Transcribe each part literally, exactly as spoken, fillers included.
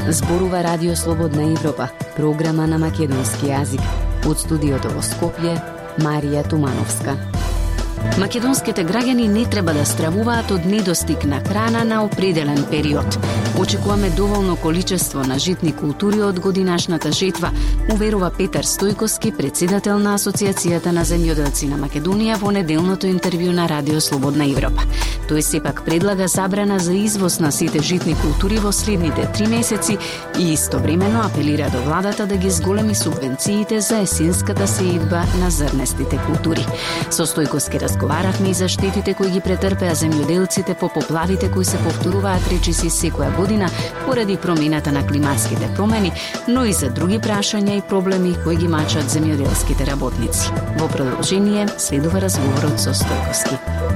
Зборува Радио Слободна Европа, програма на македонски јазик. Од студиото во Скопје, Марија Тумановска. Македонските граѓани не треба да стравуваат од недостиг на храна на определен период. Очекуваме доволно количество на житни култури од годинашната жетва, уверува Петар Стојковски, председател на Асоциацијата на земјоделци на Македонија во неделното интервју на Радио Слободна Европа. Тој сепак предлага забрана за извоз на сите житни култури во следните три месеци и истовремено апелира до владата да ги зголеми субвенциите за есенската сеидба на зрнестите култури. Со Стојковски разговаравме и за штетите кои ги претрпеа земјоделците по поплавите кои се повторуваат речиси секоја година поради промената на климатските промени, но и за други прашања и проблеми кои ги мачат земјоделските работници. Во продолжение следува разговорот со Стојковски.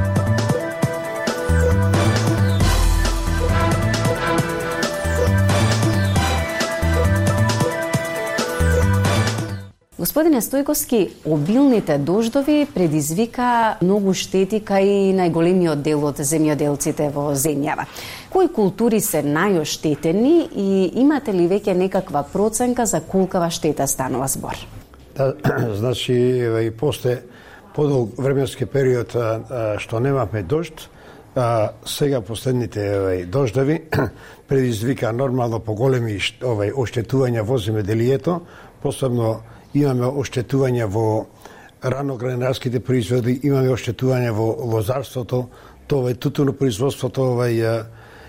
Господине Стојковски, обилните дождови предизвика многу штети кај најголемиот дел од земјоделците во земјава. Кои култури се најоштетени и имате ли веќе некаква проценка за колкава штета станува збор? Да, значи, и после подолг временски период што немавме дожд, а сега последните дождови предизвика нормално поголеми овај оштетувања во земјоделието, посебно имаме оштетување во раноградарските производи, имаме оштетување во лозарството, тоа е тутунопроизводството, овај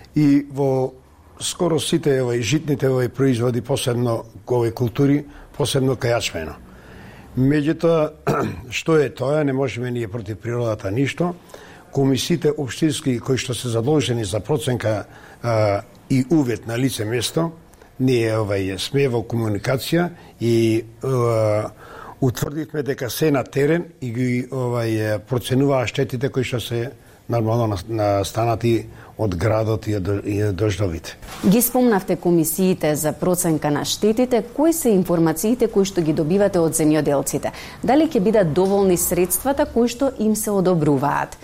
и во скоро сите овај житните овај производи, посебно овај култури, посебно кај јачмено. Меѓутоа, што е тоа, не можеме ние против природата ништо. Комисиите општински кои што се задолжени за проценка а, и увет на лице место, ние овај сме во комуникација и uh, утврдивме дека се на терен и ги овај проценуваа штетите кои што се нормално настанати од градот и од дождовите. Ги спомнавте комисиите за проценка на штетите, кои се информациите кои што ги добивате од земјоделците? Дали ќе бидат доволни средствата кои што им се одобруваат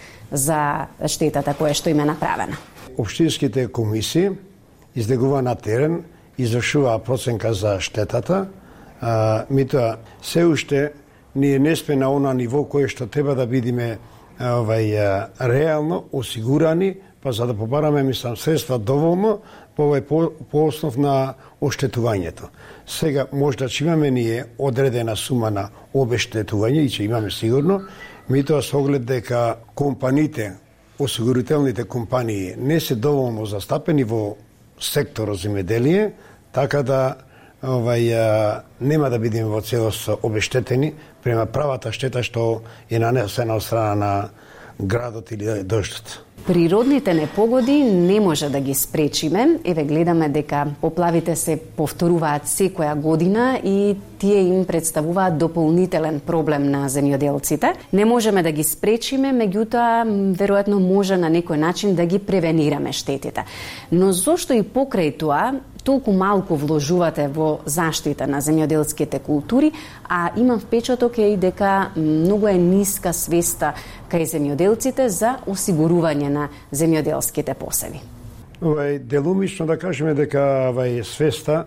за штетата која што им е направена? Општинските комисии излегува на терен, извршува проценка за штетата, а, митоа се уште ние не сме на она ниво кое што треба да бидеме овај реално осигурани, па за да побараме мислам средства доволно по овај по, по основ на оштетувањето. Сега можда ќе имаме ние одредена сума на обештетување и ќе имаме сигурно, митоа со оглед дека компаниите, осигурителните компании не се доволно застапени во секторот земјоделие, така да овај нема да бидеме во целост обештетени према правата штета што е нанесена од страна на градот или дождот. Природните непогоди не може да ги спречиме. Еве гледаме дека поплавите се повторуваат секоја година и тие им представуваат дополнителен проблем на земјоделците. Не можеме да ги спречиме, меѓутоа веројатно може на некој начин да ги превенираме штетите. Но зошто и покрај тоа толку малку вложувате во заштита на земјоделските култури, а имам впечаток е и дека многу е ниска свеста кај земјоделците за осигурување на земјоделските посеви? Овај делумично да кажеме дека овај свеста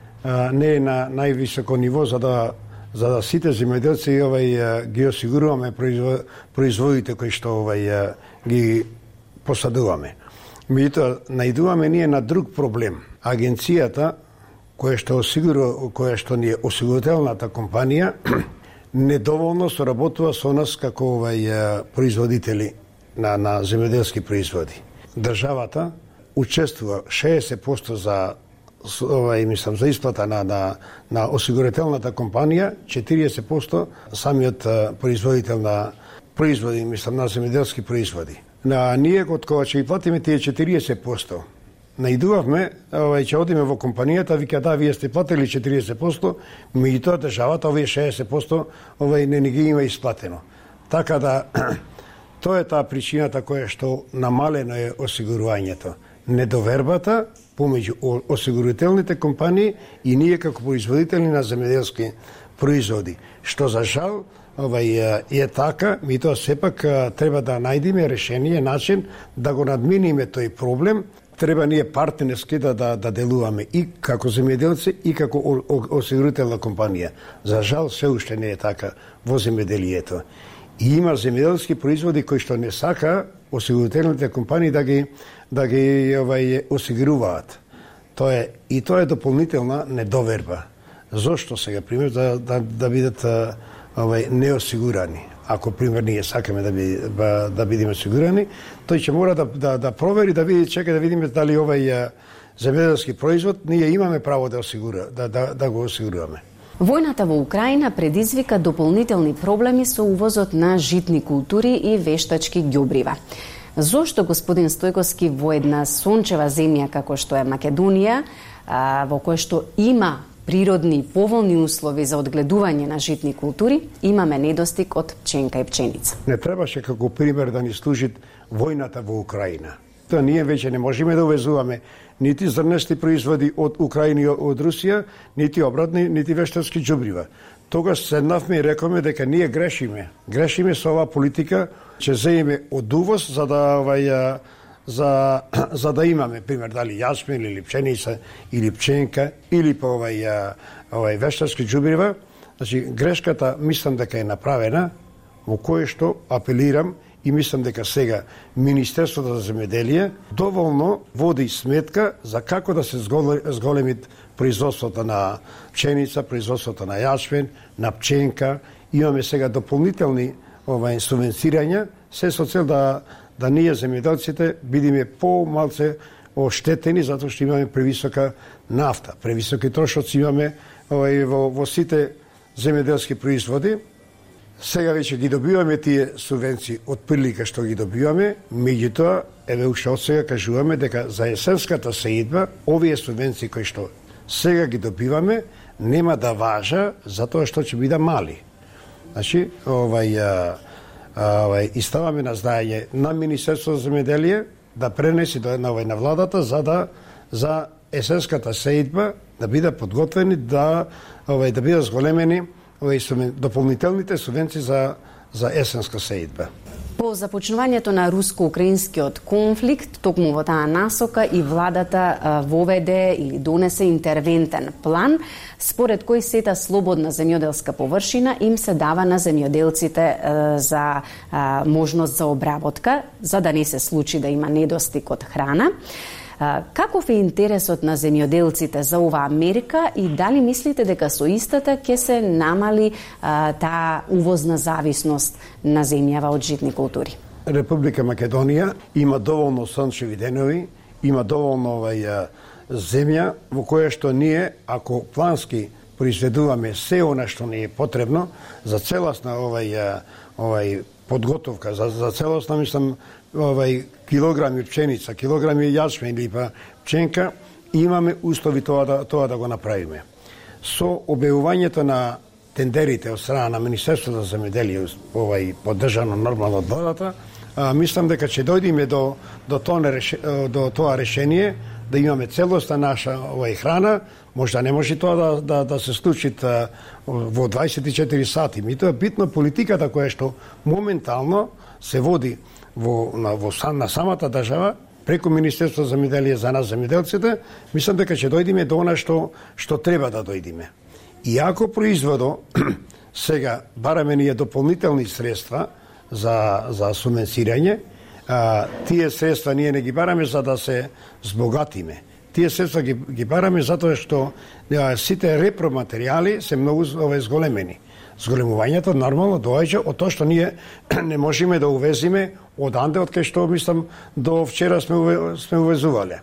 а, не е на највисоко ниво за да за да сите земјоделци овај ги осигуруваме производите кои што овај ги посадуваме. Меѓутоа најдуваме ние на друг проблем. Агенцијата која што осигурува, која што ни е осигурителната компанија недоволно соработува со нас како овај производители на на земјоделски производи. Државата учествува шеесет проценти за овај мислам за исплата на на на осигурителната компанија, четириесет проценти самиот производител на производи, мислам на земјоделски производи. На ние од кога ќе ги платиме тие четириесет проценти, најдувавме, овај ќе одиме во компанијата, вика да, вие сте платили четириесет проценти, меѓутоа државата овие шеесет проценти овај не ни ги има исплатено. Така да тоа е таа причината која што намалено е осигурувањето. Недовербата помеѓу осигурителните компании и ние како производители на земјоделски производи, што за жал овај е така, ми тоа сепак треба да најдеме решение, начин да го надминиме тој проблем, треба ние партнерски да, да, да делуваме и како земјоделци и како осигурителна компанија. За жал, се уште не е така во земјоделието. И има земјоделски производи кои што не сака осигурителните компании да ги да ги овај осигуруваат. Тоа е и тоа е дополнителна недоверба. Зошто сега пример да да, да бидат овај неосигурани? Ако пример ние сакаме да би да, да бидеме осигурани, тој ќе мора да да да провери, да види, чека да видиме дали овај земјоделски производ ние имаме право да осигура, да да да го осигуруваме. Војната во Украина предизвика дополнителни проблеми со увозот на житни култури и вештачки ѓубрива. Зошто, господин Стојковски, во една сончева земја како што е Македонија, во која што има природни поволни услови за одгледување на житни култури, имаме недостиг од пченка и пченица? Не требаше како пример да ни служи војната во Украина. Тоа ние веќе не можеме да увезуваме нити зрнести производи од Украина и од Русија, нити обратни, нити вештачки ѓубрива. Тогаш седнавме и рековме дека ние грешиме. Грешиме со оваа политика, ќе земеме од увоз за да овај за за да имаме пример дали јачмин или пченица или пченка или по овај овај вештачки ѓубрива. Значи грешката мислам дека е направена, во кое што апелирам и мислам дека сега Министерството за земјоделие доволно води сметка за како да се зголеми производството на пченица, производството на јачмин, на пченка. Имаме сега дополнителни овај субвенцирања, се со цел да да ние земјоделците бидеме по-малце оштетени затоа што имаме превисока нафта, превисоки трошоци имаме овај во, во сите земјоделски производи. Сега веќе ги добиваме тие субвенции од прилика што ги добиваме, меѓутоа еве уште од сега кажуваме дека за есенската сеидба овие субвенции кои што сега ги добиваме нема да важа затоа што ќе биде мали. Значи, овај овај и ставаме на знаење на Министерството за земјоделие да пренеси до на овај на владата за да за есенската сеидба да биде подготвени да овај да бидат зголемени овај дополнителните субвенции за за есенска сеидба. По започнувањето на руско-украинскиот конфликт, токму во таа насока и владата воведе или донесе интервентен план, според кој сета слободна земјоделска површина им се дава на земјоделците за можност за обработка, за да не се случи да има недостиг од храна. Каков е интересот на земјоделците за оваа мерка и дали мислите дека со истата ќе се намали а, таа увозна зависност на земјава од житни култури? Република Македонија има доволно сончеви денови, има доволно овај земја во која што ние, ако плански произведуваме се она што ни е потребно за целосна овај овај подготовка, за, за целосна мислам овај килограми пченица, килограми јачмин или па пченка, имаме услови тоа да тоа да го направиме. Со објавувањето на тендерите од страна на Министерството за земјоделие, овај поддржано нормално од владата, мислам дека ќе дојдеме до до тоа до тоа решение да имаме целосна наша овај храна. Можда не може тоа да да да се случи во дваесет и четири сати. Ми тоа е битно политиката која што моментално се води во на во на самата држава преку Министерството за земјоделие за нас земјоделците. Мислам дека ќе дојдеме до она што што треба да дојдеме. И ако производо сега бараме ние дополнителни средства за за субвенцирање, а, тие средства ние не ги бараме за да се збогатиме. Тие средства ги, ги бараме затоа што а, сите репроматеријали се многу овај зголемени. Зголемувањето нормално доаѓа од тоа што ние не можеме да увезиме од анде, од кај што мислам до вчера сме уве, сме увезувале.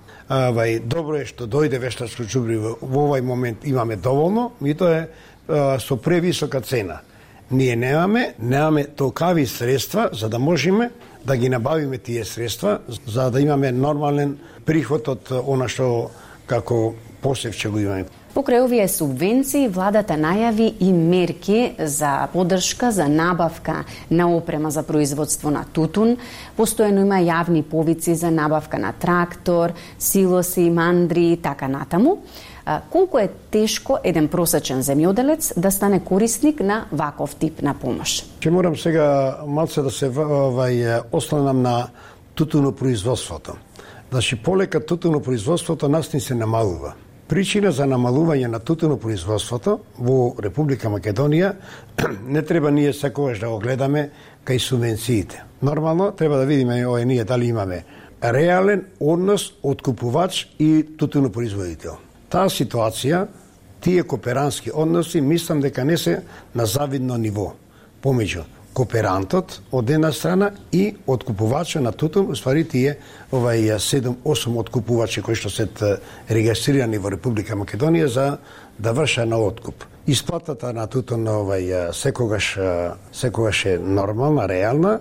Авај добро е што дојде вештачко ѓубриво во овај момент имаме доволно, и тоа е а, со превисока цена. Ние немаме, немаме толкави средства за да можеме да ги набавиме тие средства, за да имаме нормален приход од она што како посев ќе го имаме. Покрај овие субвенции, владата најави и мерки за поддршка за набавка на опрема за производство на тутун. Постојано има јавни повици за набавка на трактор, силоси, мандри и така натаму. Колку е тешко еден просечен земјоделец да стане корисник на ваков тип на помош? Ќе морам сега малце да се овај осланам на тутунопроизводството. Значи, полека тутунопроизводството настин се намалува. Причина за намалување на тутунопроизводството во Република Македонија не треба ние секогаш да го гледаме кај субвенциите. Нормално треба да видиме ој ние дали имаме реален однос од купувач и тутунопроизводител. Таа ситуација, тие кооперантски односи, мислам дека не се на завидно ниво помеѓу кооперантот од една страна и од купувача на тутун, уствари тие овај седум-осум откупувачи кои што се регистрирани во Република Македонија за да врша на откуп. Исплатата на тутун овај секогаш секогаш е нормална, реална,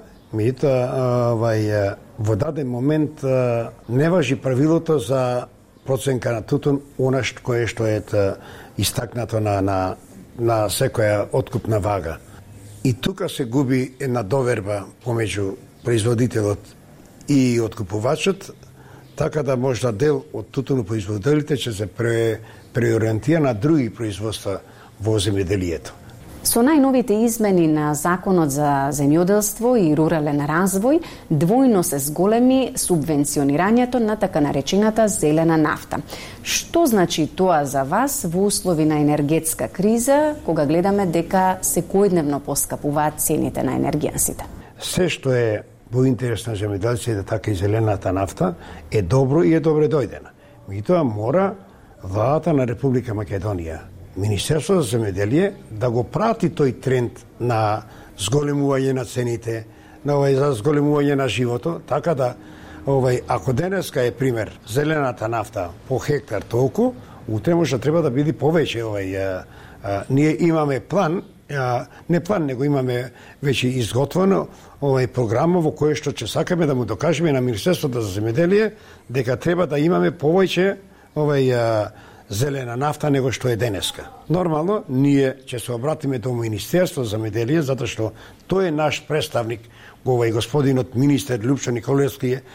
меѓутоа овај во даден момент не важи правилото за проценка на тутун, она што кое што е истакнато на на на секоја откупна вага. И тука се губи една доверба помеѓу производителот и откупувачот, така да можда дел од тутунопроизводителите ќе се пре, преориентира на други производства во земјоделието. Со најновите измени на Законот за земјоделство и рурален развој, двојно се зголеми субвенционирањето на така наречената зелена нафта. Што значи тоа за вас во услови на енергетска криза, кога гледаме дека секојдневно поскапуваат цените на енергијансите? Се што е во интерес на земјоделците, така и зелената нафта, е добро и е добре дојдена. Меѓутоа мора владата на Република Македонија, Министерството за земјоделие, да го прати тој тренд на зголемување на цените, на овај за зголемување на живото, така да овај ако денеска е пример зелената нафта по хектар толку, утре може треба да биде повеќе овај а, а, ние имаме план, а, не план, него имаме веќе изготвено овај програма во која што ќе сакаме да му докажеме на Министерството за земјоделие дека треба да имаме повеќе овај а, зелена нафта него што е денеска. Нормално, ние ќе се обратиме до Министерство за земјоделие, затоа што тој е наш представник, овај господинот министер Љупчо Николевски е,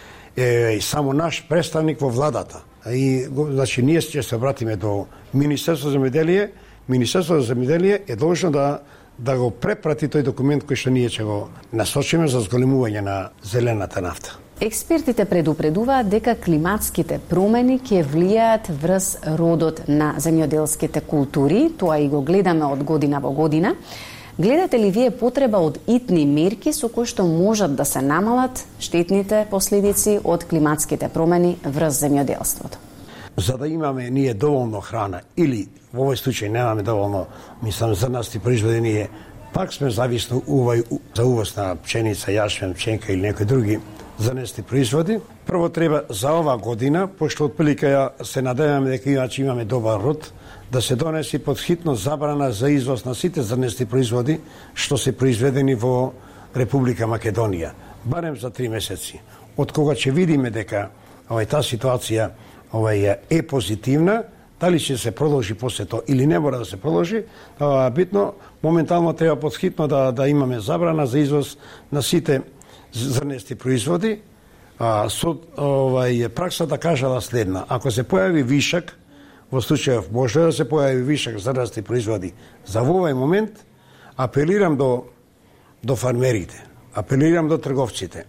е само наш представник во владата. И значи ние ќе се обратиме до Министерство за земјоделие, Министерство за земјоделие е должно да да го препрати тој документ кој што ние ќе го насочиме за зголемување на зелената нафта. Експертите предупредуваат дека климатските промени ќе влијаат врз родот на земјоделските култури, тоа и го гледаме од година во година. Гледате ли вие потреба од итни мерки со кои што можат да се намалат штетните последици од климатските промени врз земјоделството? За да имаме ние доволно храна или во овој случај немаме доволно, мислам, зрнасти производи, ние пак сме зависни увај за увоз на пшеница, јашмен, пченка или некои други зрнести производи. Прво треба за ова година, пошто отприлика ја се надеваме дека иначе имаме добар род, да се донеси подхитно забрана за извоз на сите зрнести производи што се произведени во Република Македонија, барем за три месеци. Од кога ќе видиме дека овај таа ситуација овај е позитивна, дали ќе се продолжи после тоа или не мора да се продолжи, тоа битно моментално треба подхитно да да имаме забрана за извоз на сите зрнести производи. А, со овај праксата кажала следна: ако се појави вишак, во случајов може да се појави вишак зрнести производи, за во овај момент апелирам до до фармерите, апелирам до трговците.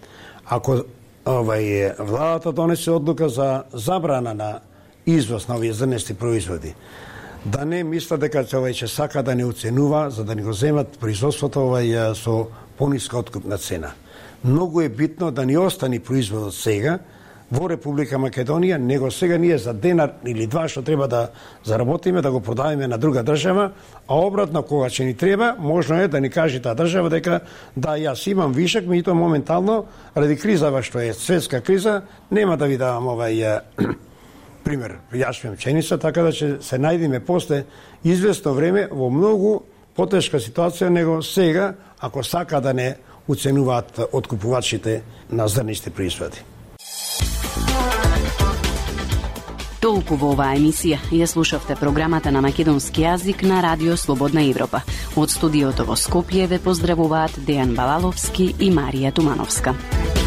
Ако овај владата донесе одлука за забрана на извоз на овие зрнести производи, да не мисла дека овај ќе сака да не оценува за да не го земат производството овај со пониска откупна цена. Многу е битно да ни остани производот сега во Република Македонија, него сега ние за денар или два што треба да заработиме, да го продаваме на друга држава, а обратно кога ќе ни треба, можно е да ни каже таа држава дека да, јас имам вишак, меѓутоа моментално ради кризава што е светска криза, нема да ви давам овај пример јашмен, пченица, така да ќе се најдеме после известно време во многу потешка ситуација него сега, ако сака да не уценуваат откупувачите на зрнести производи. Толку во оваа емисија ја слушавте програмата на македонски јазик на Радио Слободна Европа. Од студиото во Скопје ве поздравуваат Дејан Балаловски и Марија Тумановска.